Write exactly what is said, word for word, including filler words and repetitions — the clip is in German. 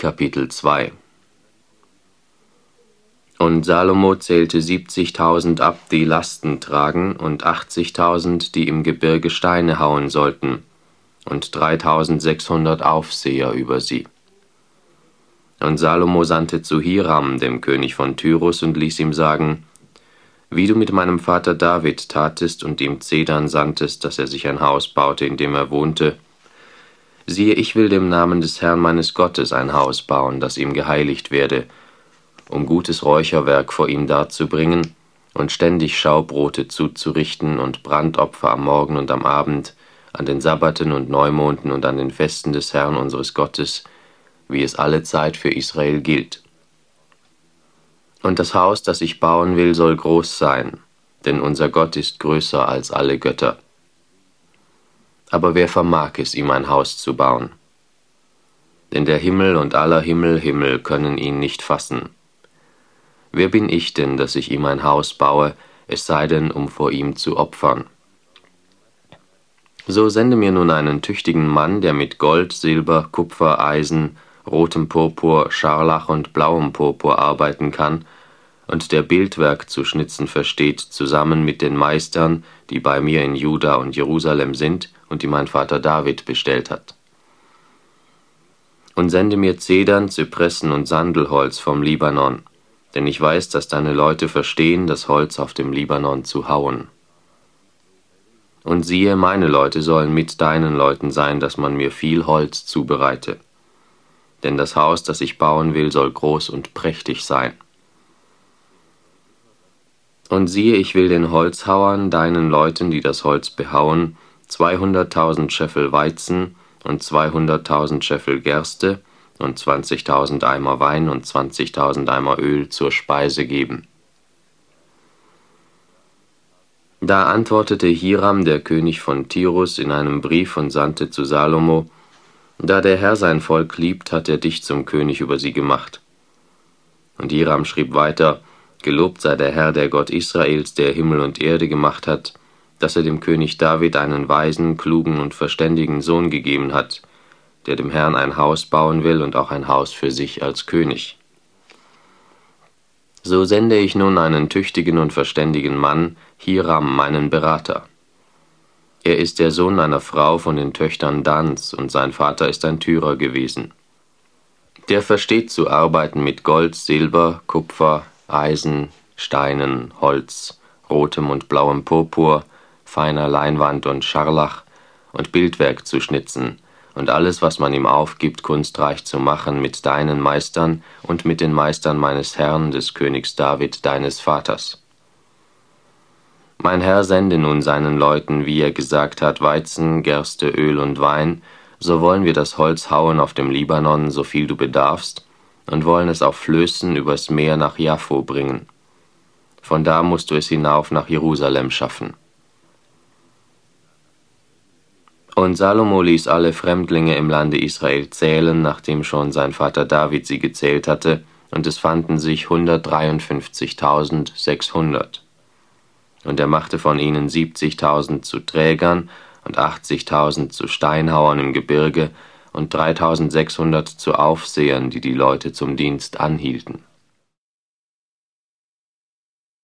Kapitel zwei. Und Salomo zählte siebzigtausend ab, die Lasten tragen, und achtzigtausend, die im Gebirge Steine hauen sollten, und dreitausendsechshundert Aufseher über sie. Und Salomo sandte zu Hiram, dem König von Tyrus, und ließ ihm sagen: Wie du mit meinem Vater David tatest und ihm Zedern sandtest, dass er sich ein Haus baute, in dem er wohnte, siehe, ich will dem Namen des Herrn meines Gottes ein Haus bauen, das ihm geheiligt werde, um gutes Räucherwerk vor ihm darzubringen und ständig Schaubrote zuzurichten und Brandopfer am Morgen und am Abend, an den Sabbaten und Neumonden und an den Festen des Herrn unseres Gottes, wie es allezeit für Israel gilt. Und das Haus, das ich bauen will, soll groß sein, denn unser Gott ist größer als alle Götter. Aber wer vermag es, ihm ein Haus zu bauen? Denn der Himmel und aller Himmel Himmel können ihn nicht fassen. Wer bin ich denn, dass ich ihm ein Haus baue, es sei denn, um vor ihm zu opfern? So sende mir nun einen tüchtigen Mann, der mit Gold, Silber, Kupfer, Eisen, rotem Purpur, Scharlach und blauem Purpur arbeiten kann und der Bildwerk zu schnitzen versteht, zusammen mit den Meistern, die bei mir in Juda und Jerusalem sind und die mein Vater David bestellt hat. Und sende mir Zedern, Zypressen und Sandelholz vom Libanon, denn ich weiß, dass deine Leute verstehen, das Holz auf dem Libanon zu hauen. Und siehe, meine Leute sollen mit deinen Leuten sein, dass man mir viel Holz zubereite. Denn das Haus, das ich bauen will, soll groß und prächtig sein. Und siehe, ich will den Holzhauern, deinen Leuten, die das Holz behauen, zweihunderttausend Scheffel Weizen und zweihunderttausend Scheffel Gerste und zwanzigtausend Eimer Wein und zwanzigtausend Eimer Öl zur Speise geben. Da antwortete Hiram, der König von Tyrus, in einem Brief und sandte zu Salomo: Da der Herr sein Volk liebt, hat er dich zum König über sie gemacht. Und Hiram schrieb weiter: Gelobt sei der Herr, der Gott Israels, der Himmel und Erde gemacht hat, dass er dem König David einen weisen, klugen und verständigen Sohn gegeben hat, der dem Herrn ein Haus bauen will und auch ein Haus für sich als König. So sende ich nun einen tüchtigen und verständigen Mann, Hiram, meinen Berater. Er ist der Sohn einer Frau von den Töchtern Dans, und sein Vater ist ein Tyrer gewesen. Der versteht zu arbeiten mit Gold, Silber, Kupfer, Eisen, Steinen, Holz, rotem und blauem Purpur, feiner Leinwand und Scharlach und Bildwerk zu schnitzen und alles, was man ihm aufgibt, kunstreich zu machen mit deinen Meistern und mit den Meistern meines Herrn, des Königs David, deines Vaters. Mein Herr sende nun seinen Leuten, wie er gesagt hat, Weizen, Gerste, Öl und Wein, so wollen wir das Holz hauen auf dem Libanon, so viel du bedarfst, und wollen es auf Flößen übers Meer nach Jaffo bringen. Von da musst du es hinauf nach Jerusalem schaffen. Und Salomo ließ alle Fremdlinge im Lande Israel zählen, nachdem schon sein Vater David sie gezählt hatte, und es fanden sich hundertdreiundfünfzigtausendsechshundert. Und er machte von ihnen siebzigtausend zu Trägern und achtzigtausend zu Steinhauern im Gebirge und dreitausendsechshundert zu Aufsehern, die die Leute zum Dienst anhielten.